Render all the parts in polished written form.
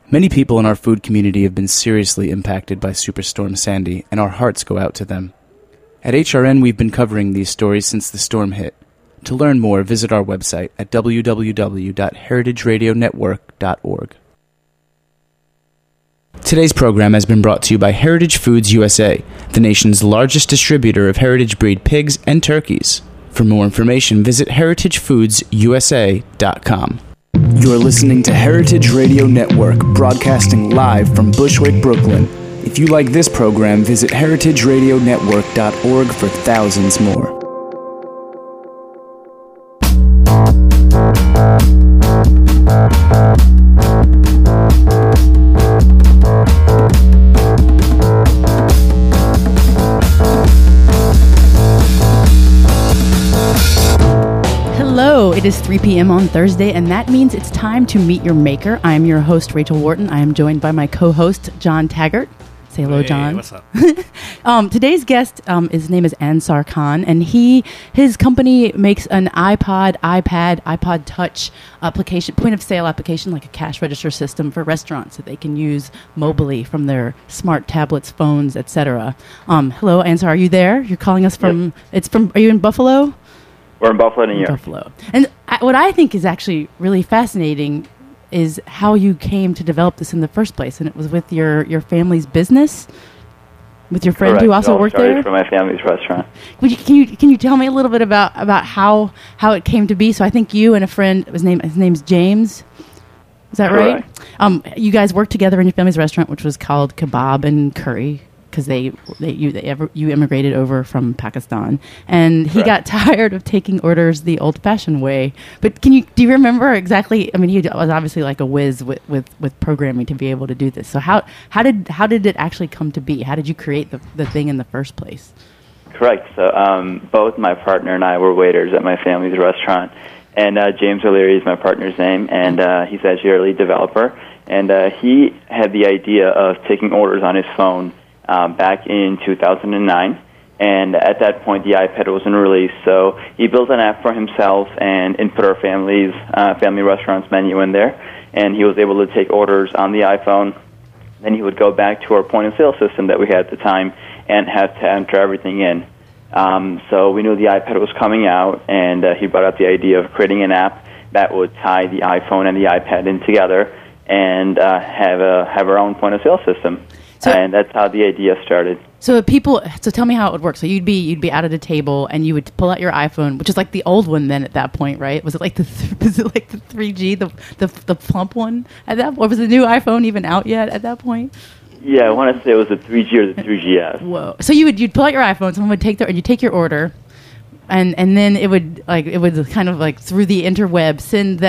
Many people in our food community have been seriously impacted by Superstorm Sandy, and our hearts go out to them. At HRN, we've been covering these stories since the storm hit. To learn more, visit our website at www.heritageradionetwork.org. Today's program has been brought to you by Heritage Foods USA, the nation's largest distributor of heritage breed pigs and turkeys. For more information, visit heritagefoodsusa.com. You're listening to Heritage Radio Network, broadcasting live from Bushwick, Brooklyn. If you like this program, visit heritageradionetwork.org for thousands more. It is 3 p.m. on Thursday, and that means it's time to meet your maker. I am your host, Rachel Wharton. I am joined by my co-host, John Taggart. Say hello, John. What's up? Today's guest, his name is Ansar Khan, and his company makes an iPod, iPad Touch application, point-of-sale application, like a cash register system for restaurants that they can use mobily from their smart tablets, phones, etc. Hello, Ansar. Are you there? You're calling us from... Yep. Are you in Buffalo? We're in Buffalo, New York. Buffalo. And what I think is actually really fascinating is how you came to develop this in the first place. And it was with your family's business, with your friend who also worked there? From my family's restaurant. Can you tell me a little bit about how it came to be? So I think you and a friend, his name's James. Is that right? You guys worked together in your family's restaurant, which was called Kebab and Curry, because you immigrated over from Pakistan, and he got tired of taking orders the old-fashioned way. But do you remember exactly? I mean, he was obviously like a whiz with programming to be able to do this. So how did it actually come to be? How did you create the thing in the first place? Correct. So both my partner and I were waiters at my family's restaurant, and James O'Leary is my partner's name, and he's actually our lead developer, and he had the idea of taking orders on his phone back in 2009, and at that point the iPad wasn't released, so he built an app for himself and input our family restaurant's menu in there, and he was able to take orders on the iPhone. Then he would go back to our point-of-sale system that we had at the time and have to enter everything in. So we knew the iPad was coming out, and he brought up the idea of creating an app that would tie the iPhone and the iPad in together and have our own point-of-sale system. And that's how the idea started. So tell me how it would work. So you'd be out at a table and you would pull out your iPhone, which is like the old one then at that point, right? Was it like the 3G, the plump one at that point? Was the new iPhone even out yet at that point? Yeah, I want to say it was the 3G or the 3GS. Whoa! So you'd pull out your iPhone, someone would and you take your order, and then it would kind of like through the interweb send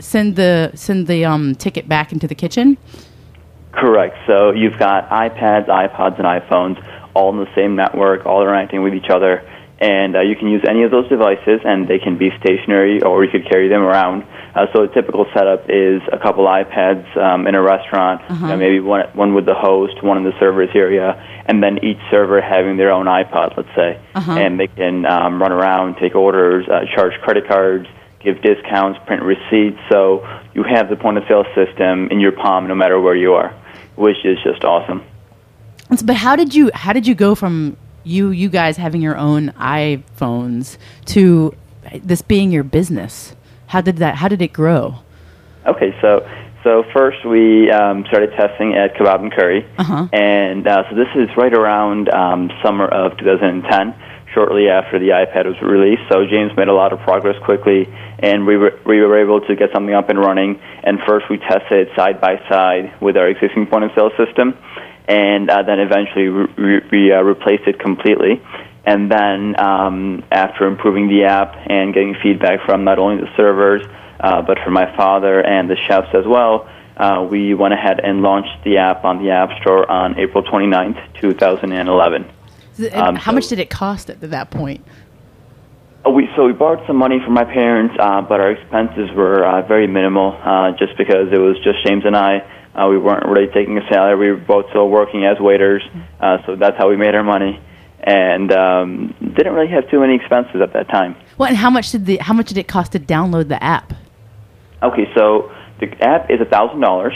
the ticket back into the kitchen. Correct. So you've got iPads, iPods, and iPhones all in the same network, all interacting with each other, and you can use any of those devices, and they can be stationary or you could carry them around. So a typical setup is a couple iPads in a restaurant, maybe one with the host, one in the server's area, and then each server having their own iPod, let's say, and they can run around, take orders, charge credit cards, give discounts, print receipts. So you have the point-of-sale system in your palm no matter where you are, which is just awesome. But how did you go from you guys having your own iPhones to this being your business? How did it grow? Okay, so first we started testing at Kebab and Curry, and so this is right around summer of 2010. Shortly after the iPad was released, so James made a lot of progress quickly, and we were able to get something up and running. And first, we tested it side by side with our existing point-of-sale system, and then eventually we replaced it completely. And then after improving the app and getting feedback from not only the servers but from my father and the chefs as well, we went ahead and launched the app on the App Store on April 29th, 2011. How much did it cost at that point? We borrowed some money from my parents, but our expenses were very minimal, just because it was just James and I. We weren't really taking a salary. We were both still working as waiters, so that's how we made our money, and didn't really have too many expenses at that time. Well, and how much did it cost to download the app? Okay, so the app is $1,000.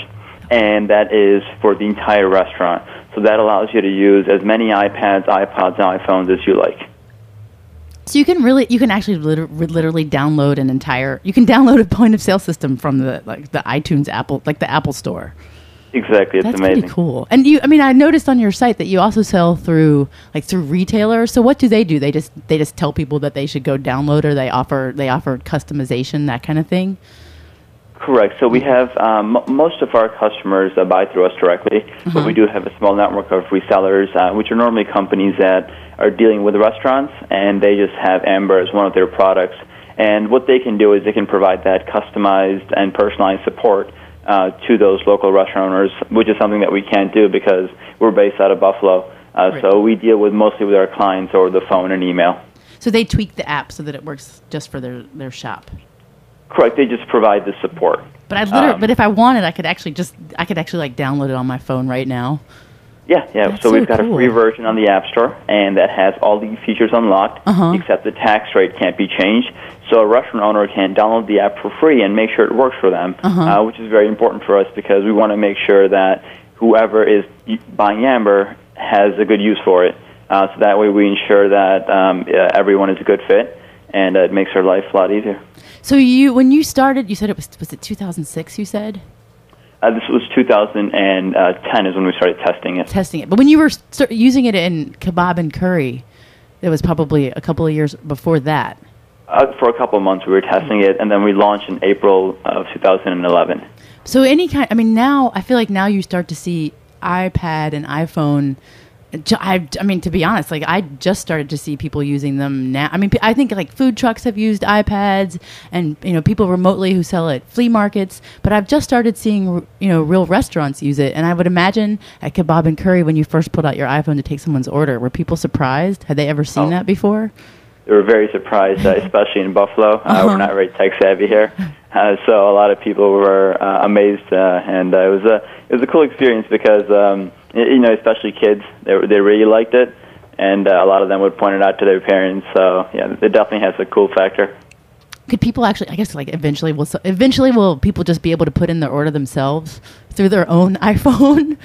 and that is for the entire restaurant. So that allows you to use as many iPads, iPods, and iPhones as you like. So you can actually literally download download a point of sale system from the iTunes Apple, like the Apple Store. Exactly, it's That's amazing. pretty cool. And I noticed on your site that you also sell through retailers. So what do? They just tell people that they should go download, or they offer customization, that kind of thing. Correct. So we have most of our customers buy through us directly, but we do have a small network of resellers, which are normally companies that are dealing with restaurants, and they just have Amber as one of their products. And what they can do is they can provide that customized and personalized support to those local restaurant owners, which is something that we can't do because we're based out of Buffalo. Right. So we deal mostly with our clients over the phone and email. So they tweak the app so that it works just for their shop. Correct. They just provide the support. But but if I wanted, I could actually download it on my phone right now. Yeah. That's So we've got cool. a free version on the App Store, and that has all the features unlocked, except the tax rate can't be changed. So a restaurant owner can download the app for free and make sure it works for them, which is very important for us because we want to make sure that whoever is buying Amber has a good use for it. So that way we ensure that everyone is a good fit, and it makes our life a lot easier. So when you started, you said was it 2006, you said? This was 2010 is when we started testing it. But when you were using it in kebab and curry, it was probably a couple of years before that. For a couple of months we were testing it, and then we launched in April of 2011. So now I feel like now you start to see iPad and iPhone. To be honest, I just started to see people using them now. I think food trucks have used iPads, and people remotely who sell at flea markets. But I've just started seeing real restaurants use it. And I would imagine at Kebab and Curry, when you first pulled out your iPhone to take someone's order, were people surprised? Had they ever seen that before? They were very surprised, especially in Buffalo. We're not very tech savvy here, so a lot of people were amazed, and it was a cool experience because especially kids, they really liked it, and a lot of them would point it out to their parents. So yeah, it definitely has a cool factor. Could people actually? I guess eventually will people just be able to put in their order themselves through their own iPhone?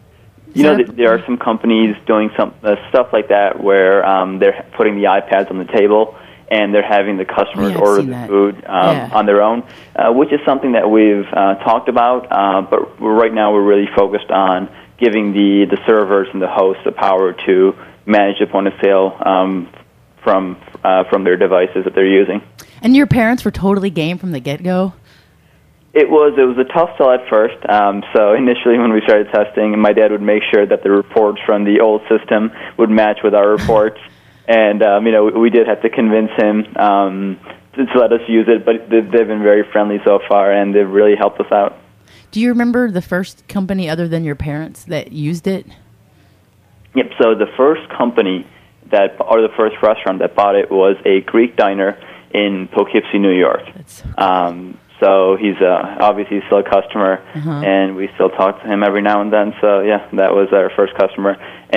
There are some companies doing some stuff like that where they're putting the iPads on the table and they're having the customers order the food on their own, which is something that we've talked about. But right now we're really focused on giving the servers and the hosts the power to manage the point of sale from their devices that they're using. And your parents were totally game from the get-go? It was a tough sell at first. So initially when we started testing, my dad would make sure that the reports from the old system would match with our reports. And, we did have to convince him to let us use it, but they've been very friendly so far, and they've really helped us out. Do you remember the first company other than your parents that used it? Yep, so the first company the first restaurant that bought it was a Greek diner in Poughkeepsie, New York. That's so cool. So he's obviously still a customer, and we still talk to him every now and then. So yeah, that was our first customer,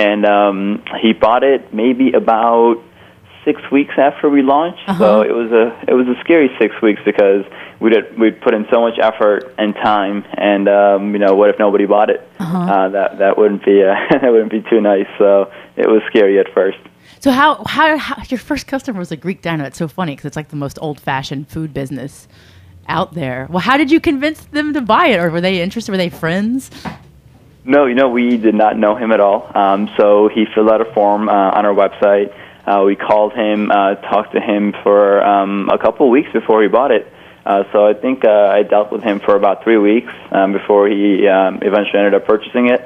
and he bought it maybe about 6 weeks after we launched. So it was a scary 6 weeks because we'd put in so much effort and time, and what if nobody bought it? That wouldn't be that wouldn't be too nice. So it was scary at first. So how your first customer was a Greek diner? That's so funny because it's like the most old-fashioned food business out there. Well, how did you convince them to buy it, or were they interested? Were they friends? No, we did not know him at all. So he filled out a form on our website. We called him, talked to him for a couple of weeks before he bought it. So I think I dealt with him for about 3 weeks before he eventually ended up purchasing it.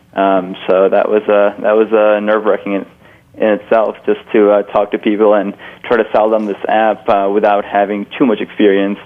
So that was nerve-wracking in itself, just to talk to people and try to sell them this app without having too much experience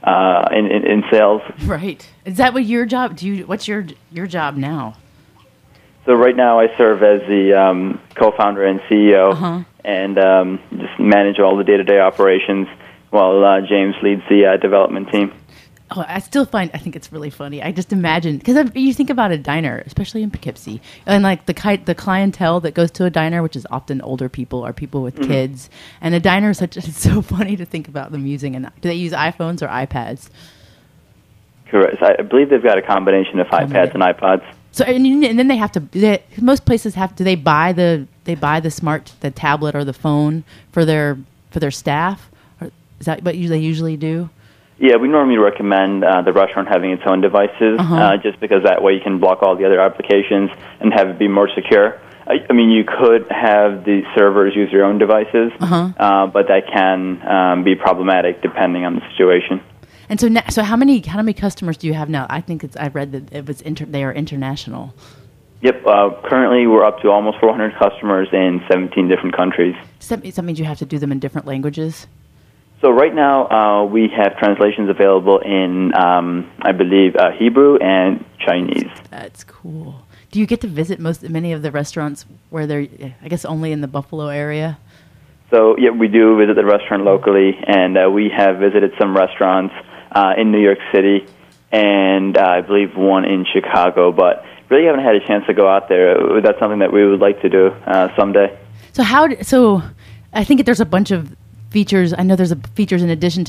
in sales. Right. Is that what your job? What's your job now? So right now I serve as the co-founder and CEO, and just manage all the day-to-day operations while James leads the development team. Oh, I think it's really funny. I just imagine, because you think about a diner, especially in Poughkeepsie, and like the clientele that goes to a diner, which is often older people or people with kids, and a diner is it's so funny to think about them using. And do they use iPhones or iPads? Correct. I believe they've got a combination of iPads and iPods. So and then they have to. Most places have. Do they buy the tablet or the phone for their staff? Or is that what they usually do? Yeah, we normally recommend the restaurant having its own devices, just because that way you can block all the other applications and have it be more secure. I mean, you could have the servers use their own devices, but that can be problematic depending on the situation. And so how many customers do you have now? I think I've read that it was they are international. Yep. Currently, we're up to almost 400 customers in 17 different countries. Does that mean you have to do them in different languages? So right now, we have translations available in, I believe, Hebrew and Chinese. That's cool. Do you get to visit many of the restaurants where they're, I guess, only in the Buffalo area? So, yeah, we do visit the restaurant locally, and we have visited some restaurants in New York City, and I believe one in Chicago, but really haven't had a chance to go out there. That's something that we would like to do someday. So I think there's a bunch of features. I know there's features in addition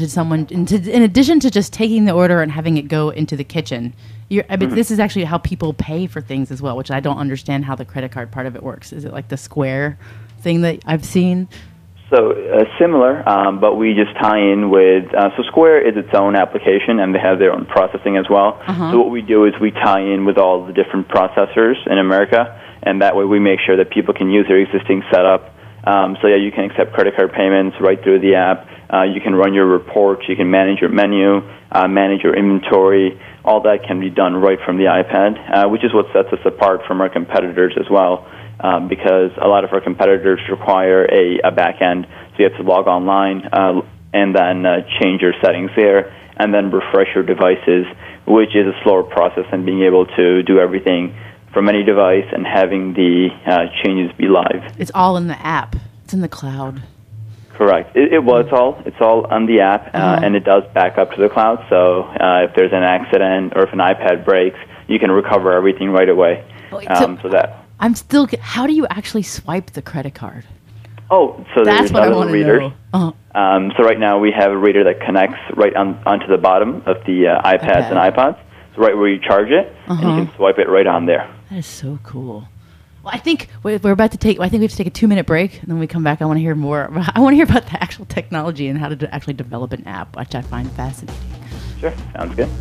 to just taking the order and having it go into the kitchen. This is actually how people pay for things as well, which I don't understand how the credit card part of it works. Is it like the Square thing that I've seen? So similar, but we just tie in with, so Square is its own application, and they have their own processing as well. So what we do is we tie in with all the different processors in America, and that way we make sure that people can use their existing setup. So yeah, you can accept credit card payments right through the app. You can run your reports. You can manage your menu, manage your inventory. All that can be done right from the iPad, which is what sets us apart from our competitors as well. Because a lot of our competitors require a back end, so you have to log online and then change your settings there, and then refresh your devices, which is a slower process than being able to do everything from any device and having the changes be live. It's all in the app. It's in the cloud. Correct. It's all on the app, and it does back up to the cloud. So if there's an accident or if an iPad breaks, you can recover everything right away. So that. How do you actually swipe the credit card? Oh, so that's what I want to know. So right now we have a reader that connects right onto the bottom of the iPads and iPods. So right where you charge it, and you can swipe it right on there. That is so cool. Well, I think we're about to take. I think we have to take a 2-minute break, and then when we come back, I want to hear more. I want to hear about the actual technology and how to actually develop an app, which I find fascinating. Sure, sounds good.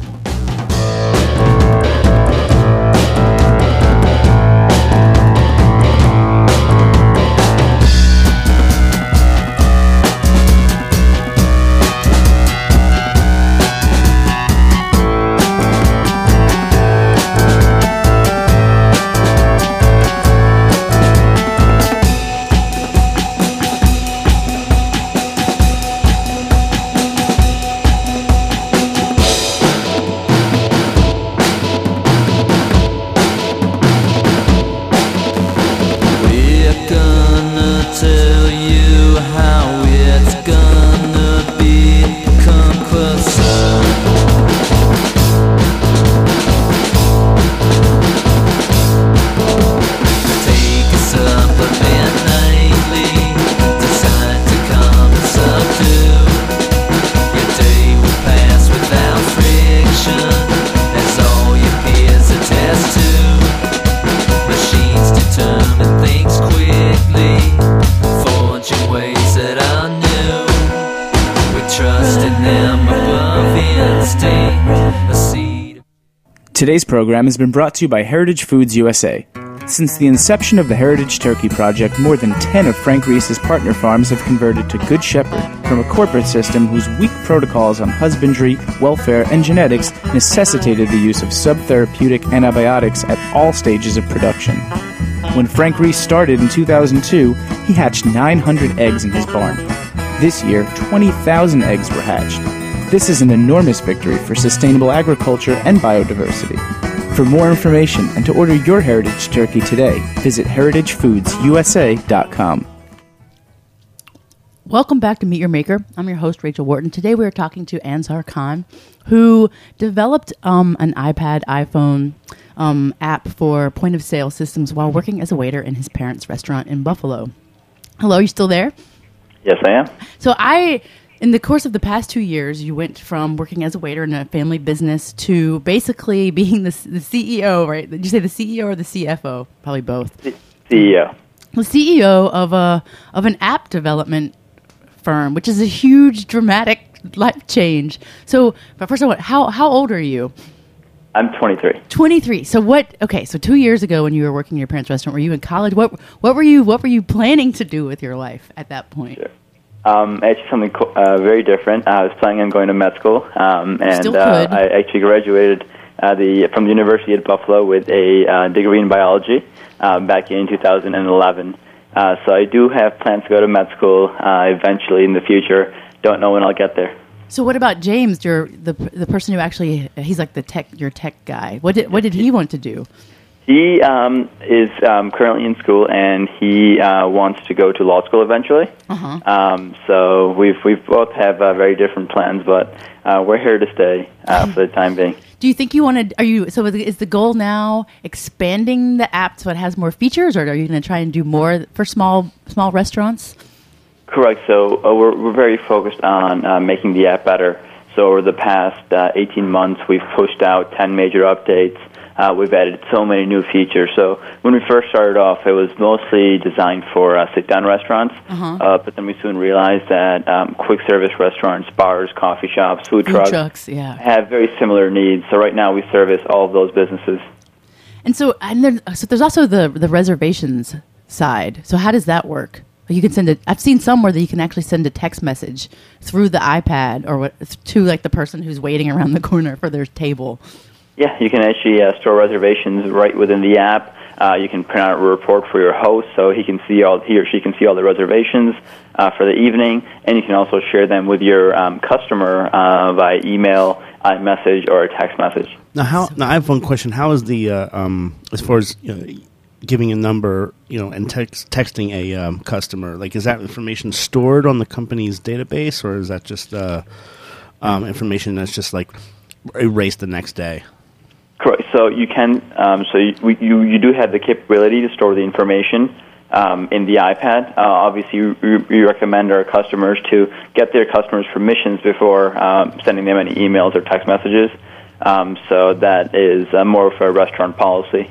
Today's program has been brought to you by Heritage Foods USA. Since the inception of the Heritage Turkey Project, more than 10 of Frank Reese's partner farms have converted to Good Shepherd from a corporate system whose weak protocols on husbandry, welfare, and genetics necessitated the use of subtherapeutic antibiotics at all stages of production. When Frank Reese started in 2002, he hatched 900 eggs in his barn. This year, 20,000 eggs were hatched. This is an enormous victory for sustainable agriculture and biodiversity. For more information and to order your Heritage Turkey today, visit heritagefoodsusa.com. Welcome back to Meet Your Maker. I'm your host, Rachel Wharton. Today we are talking to Ansar Khan, who developed an iPad, iPhone app for point-of-sale systems while working as a waiter in his parents' restaurant in Buffalo. Hello, you still there? Yes, I am. So in the course of the past 2 years, you went from working as a waiter in a family business to basically being the CEO, right? Did you say the CEO or the CFO? Probably both. The CEO. The CEO of an app development firm, which is a huge, dramatic life change. So, but first of all, how old are you? I'm 23. 23. So what? Okay, so 2 years ago, when you were working in your parents' restaurant, were you in college? What were you planning to do with your life at that point? Sure. Actually, something very different. I was planning on going to med school, and I actually graduated from the University at Buffalo with a degree in biology back in 2011. So I do have plans to go to med school eventually in the future. Don't know when I'll get there. So what about James? The person who actually, he's like your tech guy. What did he want to do? He is currently in school, and he wants to go to law school eventually. So we both have very different plans, but we're here to stay for the time being. Do you think you want to? So is the goal now expanding the app so it has more features, or are you going to try and do more for small restaurants? Correct. So we're very focused on making the app better. So over the past 18 months, we've pushed out 10 major updates. We've added so many new features. So when we first started off, it was mostly designed for sit-down restaurants. But then we soon realized that quick-service restaurants, bars, coffee shops, food trucks have very similar needs. So right now we service all of those businesses. And so there's also the reservations side. So how does that work? You can send I've seen some where you can actually send a text message through the iPad or to like the person who's waiting around the corner for their table. Yeah, you can actually store reservations right within the app. You can print out a report for your host so he or she can see all the reservations for the evening, and you can also share them with your customer via email, iMessage, or a text message. Now, I have one question. How is the as far as giving a number, and texting a customer? Like, is that information stored on the company's database, or is that just information that's just like erased the next day? Correct. So you can. You do have the capability to store the information in the iPad. Obviously, we recommend our customers to get their customers' permissions before sending them any emails or text messages. So that is more of a restaurant policy.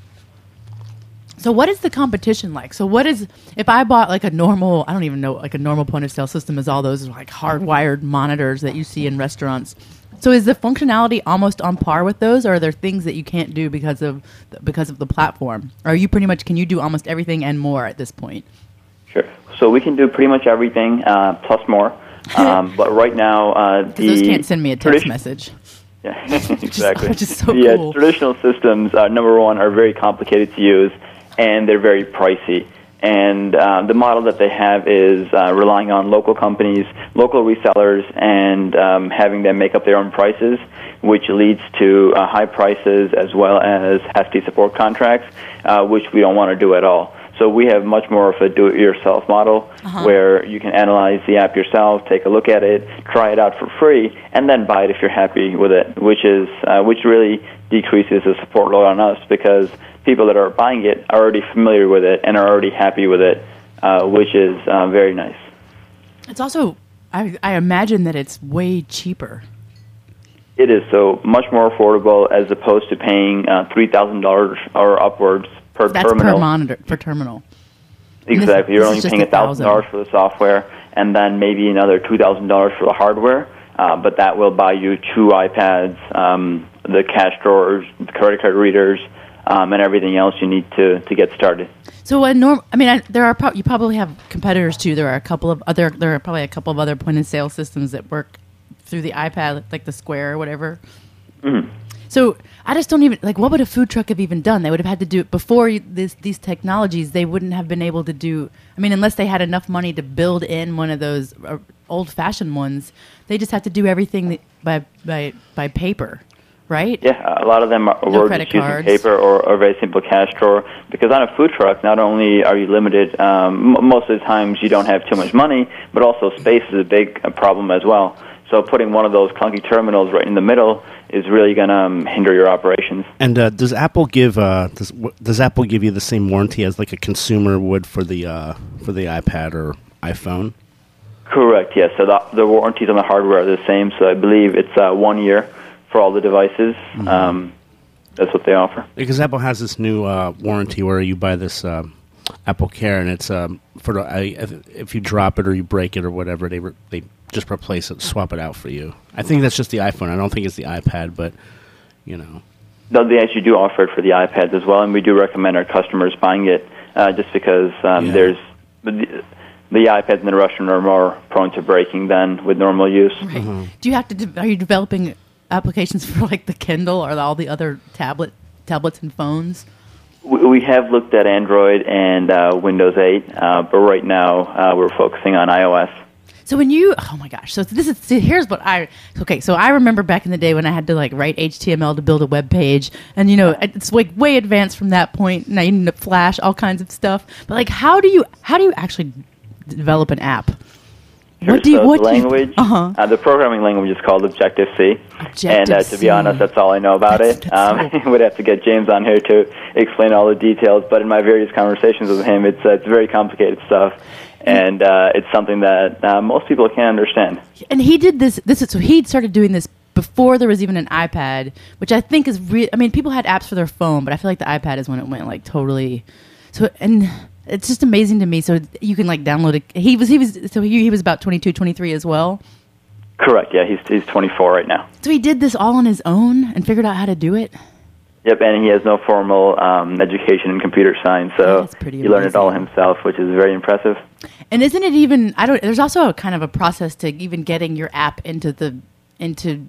So what is the competition like? So if I bought like a normal, I don't even know, like a normal point of sale system is all those like hardwired monitors that you see in restaurants. So is the functionality almost on par with those, or are there things that you can't do because of the platform? Or are you can you do almost everything and more at this point? Sure. So we can do pretty much everything plus more. But right now, those can't send me a text message. Yeah, exactly. Which is so cool. Traditional systems, number one, are very complicated to use, and they're very pricey. And the model that they have is relying on local companies, local resellers, and having them make up their own prices, which leads to high prices as well as hefty support contracts, which we don't want to do at all. So we have much more of a do-it-yourself model where you can analyze the app yourself, take a look at it, try it out for free, and then buy it if you're happy with it, which really decreases the support load on us because people that are buying it are already familiar with it and are already happy with it, which is very nice. It's also, I imagine that it's way cheaper. It is, so much more affordable as opposed to paying $3,000 or upwards per terminal. That's per terminal. Exactly. You're only paying $1,000 for the software and then maybe another $2,000 for the hardware, but that will buy you 2 iPads, the cash drawers, the credit card readers, and everything else you need to get started. So you probably have competitors too. There are probably a couple of other point of sale systems that work through the iPad, like the Square or whatever. Mm-hmm. So I just don't even what would a food truck have even done? They would have had to do it before these technologies. They wouldn't have been able to do. I mean, unless they had enough money to build in one of those old-fashioned ones, they just have to do everything by paper. Right? Yeah, a lot of them were just using paper or a very simple cash drawer. Because on a food truck, not only are you limited, most of the times you don't have too much money, but also space is a big problem as well. So putting one of those clunky terminals right in the middle is really going to hinder your operations. And does Apple give does Apple give you the same warranty as like a consumer would for the iPad or iPhone? Correct, yes. So the warranties on the hardware are the same. So I believe it's 1 year for all the devices. That's what they offer. Because Apple has this new warranty where you buy this Apple Care, and it's if you drop it or you break it or whatever, they just replace it, swap it out for you. I think that's just the iPhone. I don't think it's the iPad, but No, they actually do offer it for the iPads as well, and we do recommend our customers buying it just because there's the iPads in the restaurant are more prone to breaking than with normal use. Right. Do you have to? Are you developing applications for like the Kindle or all the other tablets and phones? We have looked at Android and Windows 8, but right now we're focusing on iOS. So when oh my gosh, so here's what so I remember back in the day when I had to like write HTML to build a web page, and it's like way advanced from that point, and I needed Flash, all kinds of stuff. But like, how do you actually develop an app? Sure. The programming language is called Objective-C. And to be honest, that's all I know about it. We'd have to get James on here to explain all the details, but in my various conversations with him, it's very complicated stuff. And it's something that most people can't understand. And he did so he started doing this before there was even an iPad, which I think is people had apps for their phone, but I feel like the iPad is when it went like totally. So, and it's just amazing to me. So you can like download it. He was about 22, 23 as well. Correct. Yeah, he's 24 right now. So he did this all on his own and figured out how to do it. Yep, and he has no formal education in computer science, so he learned it all himself, which is very impressive. And isn't it even? There's also a kind of a process to even getting your app into the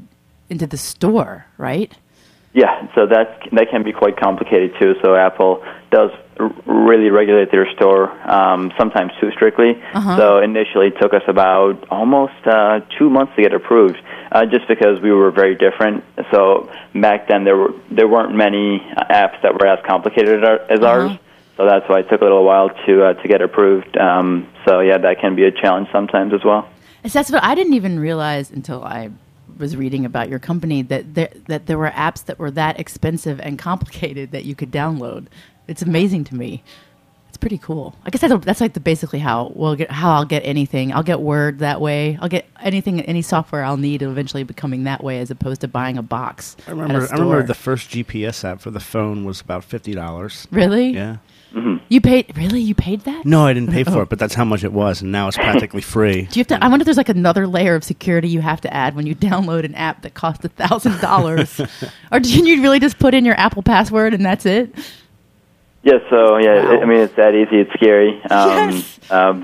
store, right? Yeah, so that can be quite complicated too. So Apple does really regulate their store, sometimes too strictly. So initially it took us about almost 2 months to get approved, just because we were very different. So back then there weren't many apps that were as complicated as ours. So that's why it took a little while to get approved. So yeah, that can be a challenge sometimes as well. That's what I didn't even realize until I was reading about your company that there were apps that were that expensive and complicated that you could download. It's amazing to me. It's pretty cool. I guess that's like basically how I'll get anything. I'll get Word that way. I'll get any software I'll need eventually becoming that way, as opposed to buying a box. I remember the first GPS app for the phone was about $50. Really? Yeah. Mm-hmm. You paid that? No, I didn't pay for it, but that's how much it was, and now it's practically free. Do you have to? I wonder if there's like another layer of security you have to add when you download an app that costs $1,000, or can you really just put in your Apple password and that's it? Yeah. So yeah, Wow. it's that easy. It's scary, Yes.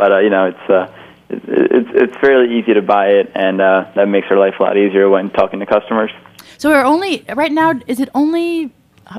But it's fairly easy to buy it, and that makes our life a lot easier when talking to customers. So right now, is it only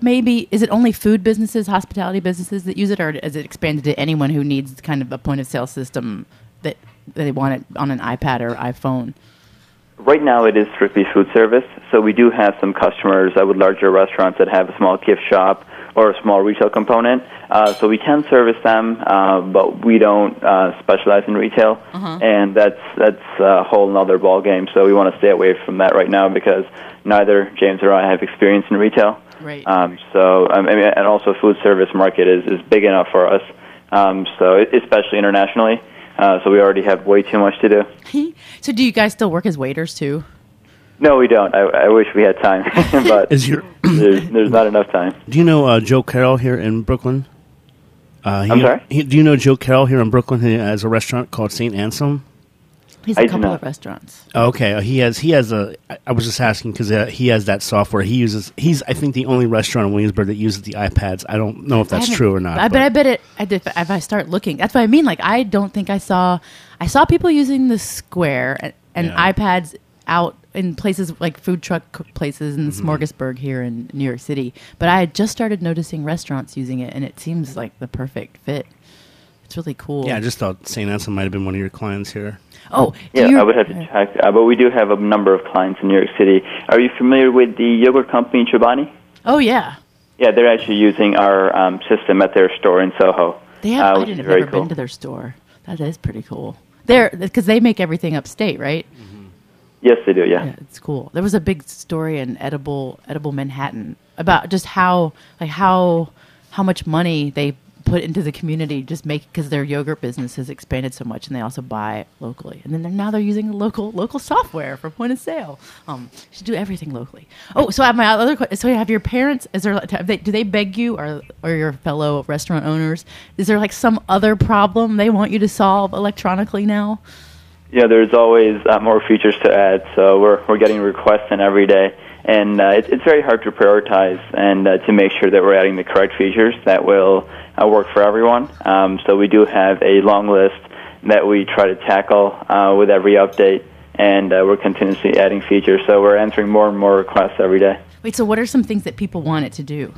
food businesses, hospitality businesses that use it, or is it expanded to anyone who needs kind of a point of sale system that they want it on an iPad or iPhone? Right now it is strictly food service, so we do have some customers with larger restaurants that have a small gift shop or a small retail component. So we can service them, but we don't specialize in retail, and that's a whole other ballgame. So we want to stay away from that right now because neither James or I have experience in retail. Right. And also food service market is big enough for us, so especially internationally. So we already have way too much to do. So do you guys still work as waiters too? No, we don't. I wish we had time, but there's not enough time. Do you know Joe Carroll here in Brooklyn? I'm sorry? Do you know Joe Carroll here in Brooklyn? He has a restaurant called St. Anselm. He's a couple of restaurants. Okay, he has a. I was just asking because he has that software. He's I think the only restaurant in Williamsburg that uses the iPads. I don't know if that's true or not. I bet it. If I start looking, that's what I mean. Like I don't think I saw people using the Square and iPads out in places like food truck places in the Smorgasburg here in New York City. But I had just started noticing restaurants using it, and it seems like the perfect fit. It's really cool. Yeah, I just thought St. Anselm might have been one of your clients here. Oh, yeah, I would have to check. But we do have a number of clients in New York City. Are you familiar with the yogurt company Chobani? Oh, yeah. Yeah, they're actually using our system at their store in Soho. I've never been to their store. That is pretty cool. Because they make everything upstate, right? Mm-hmm. Yes, they do. Yeah, it's cool. There was a big story in Edible Manhattan about just how much money they put into the community, just make, because their yogurt business has expanded so much, and they also buy locally. And then now they're using local software for point of sale. Should do everything locally. Oh, so I have my other question. So have your parents? Do they beg you, or your fellow restaurant owners? Is there like some other problem they want you to solve electronically now? Yeah, there's always more features to add. So we're getting requests in every day. And it's very hard to prioritize and to make sure that we're adding the correct features that will work for everyone. So we do have a long list that we try to tackle with every update, and we're continuously adding features. So we're answering more and more requests every day. Wait, so what are some things that people want it to do?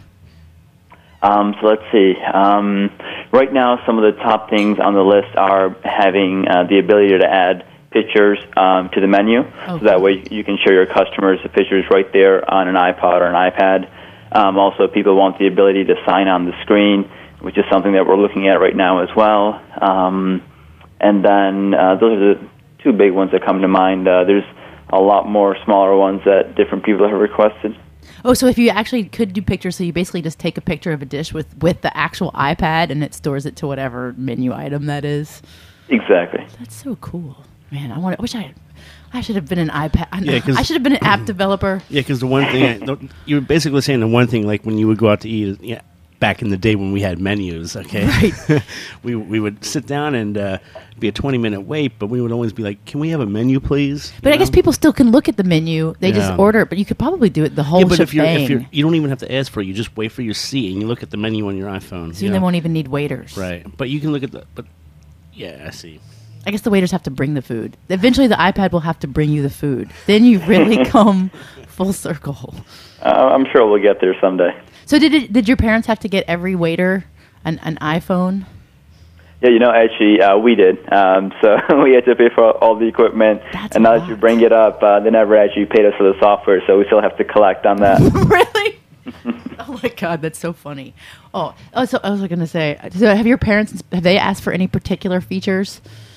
So let's see. Right now, some of the top things on the list are having the ability to add pictures to the menu, okay. So that way you can show your customers the pictures right there on an iPod or an iPad. Also, people want the ability to sign on the screen, which is something that we're looking at right now as well. And then those are the two big ones that come to mind. There's a lot more smaller ones that different people have requested. Oh, so if you actually could do pictures, so you basically just take a picture of a dish with the actual iPad, and it stores it to whatever menu item that is? Exactly. That's so cool. Man, I wish I should have been an iPad. Yeah, I should have been an app developer. Yeah, because the one thing you were basically saying, the one thing, like when you would go out to eat, back in the day when we had menus, okay, right. we would sit down and be a 20-minute wait, but we would always be like, "Can we have a menu, please?" But I guess people still can look at the menu; they just order it. But you could probably do it the whole but shebang. if you're, you don't even have to ask for it. You just wait for your seat and you look at the menu on your iPhone. So they won't even need waiters, right? But you can look at I see. I guess the waiters have to bring the food. Eventually, the iPad will have to bring you the food. Then you really come full circle. I'm sure we'll get there someday. So did your parents have to get every waiter an iPhone? Yeah, actually, we did. So we had to pay for all the equipment. That's and now that you bring it up, they never actually paid us for the software, so we still have to collect on that. Really? Oh my God, that's so funny. So I was going to say, so have your parents, have they asked for any particular features?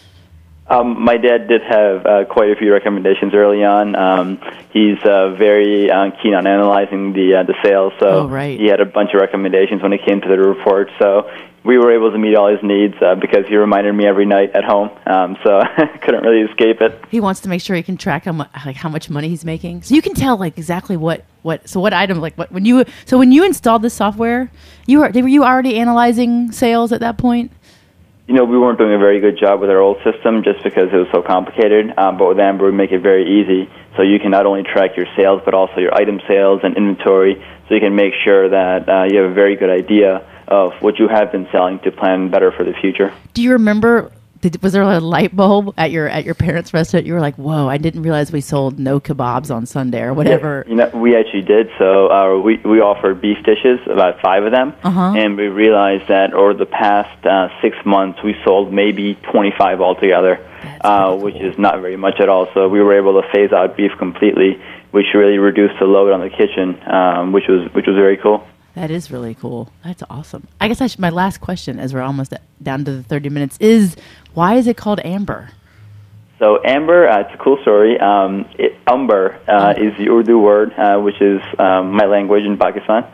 My dad did have quite a few recommendations early on. He's very keen on analyzing the sales, so he had a bunch of recommendations when it came to the report. So we were able to meet all his needs because he reminded me every night at home, so I couldn't really escape it. He wants to make sure he can track how much money he's making, so you can tell exactly what item, when you installed this software, were you already analyzing sales at that point? We weren't doing a very good job with our old system just because it was so complicated, but with Amber, we make it very easy. So you can not only track your sales, but also your item sales and inventory, so you can make sure that you have a very good idea of what you have been selling to plan better for the future. Do you remember, was there a light bulb at your parents' restaurant? You were like, whoa, I didn't realize we sold no kebabs on Sunday or whatever. Yeah, we actually did. So we offered beef dishes, about 5 of them, and we realized that over the past 6 months, we sold maybe 25 altogether, which is not very much at all. So we were able to phase out beef completely, which really reduced the load on the kitchen, which was very cool. That is really cool. That's awesome. I guess my last question, as we're almost down to the 30 minutes, is why is it called Amber? So Amber, it's a cool story. Umber is the Urdu word, which is my language in Pakistan,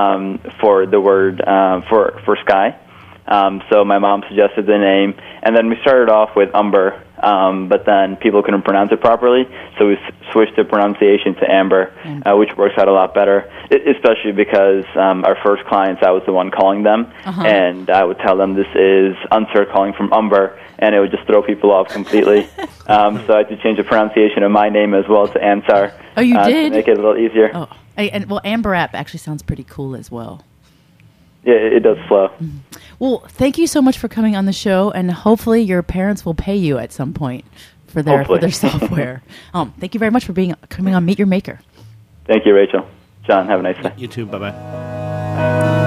for the word for sky. So my mom suggested the name, and then we started off with Umber, but then people couldn't pronounce it properly, so we switched the pronunciation to Amber, which works out a lot better, especially because our first clients, I was the one calling them, and I would tell them this is Ansar calling from Umber, and it would just throw people off completely. So I had to change the pronunciation of my name as well to Ansar. Oh, you did? To make it a little easier. Oh, well, Amber app actually sounds pretty cool as well. Yeah, it does flow. Well, thank you so much for coming on the show, and hopefully your parents will pay you at some point for their software. Thank you very much for coming on Meet Your Maker. Thank you, Rachel. John, have a nice day. You too. Bye-bye.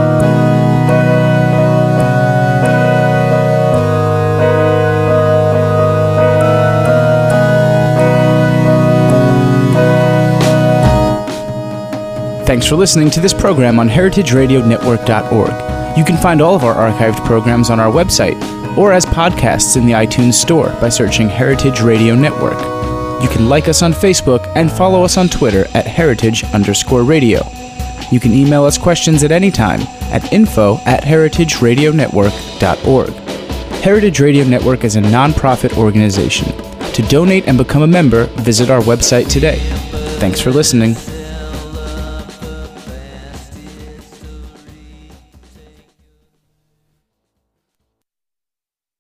Thanks for listening to this program on heritageradionetwork.org. You can find all of our archived programs on our website or as podcasts in the iTunes Store by searching Heritage Radio Network. You can like us on Facebook and follow us on Twitter at @heritage_radio. You can email us questions at any time at info@heritageradionetwork.org. Heritage Radio Network is a nonprofit organization. To donate and become a member, visit our website today. Thanks for listening.